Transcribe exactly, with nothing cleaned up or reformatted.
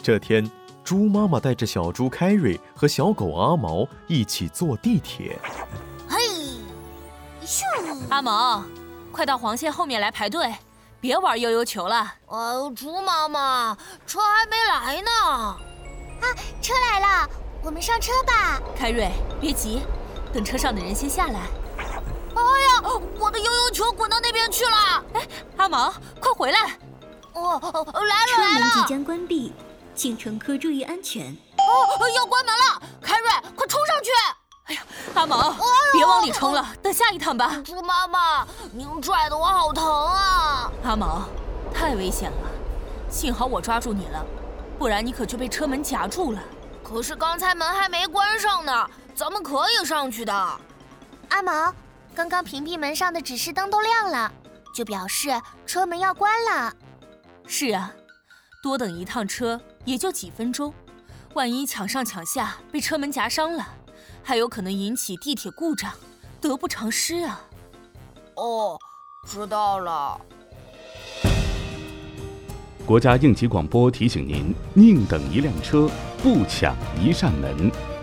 这天，猪妈妈带着小猪凯瑞和小狗阿毛一起坐地铁。 嘿，咻！ 阿毛，快到黄线后面来排队，别玩悠悠球了。 呃，猪妈妈，车还没来呢。 啊，车来了，我们上车吧。 凯瑞，别急，等车上的人先下来。 哎呀，我的悠悠球滚到那边去了！ 哎，阿毛，快回来！ 哦，来了车来了！ 门即将关闭，请乘客注意安全。 哦，要关门了！凯瑞，快冲上去！ 哎呀，阿毛，哎、别往里冲了，等下一趟吧。 猪妈妈，您拽得我好疼啊！ 阿毛，太危险了，幸好我抓住你了，不然你可就被车门夹住了。 可是刚才门还没关上呢，咱们可以上去的。 阿毛，刚刚屏蔽门上的指示灯都亮了，就表示车门要关了。 是啊，多等一趟车也就几分钟，万一抢上抢下被车门夹伤了，还有可能引起地铁故障，得不偿失啊。 哦，知道了。 国家应急广播提醒您：宁等一辆车，不抢一扇门。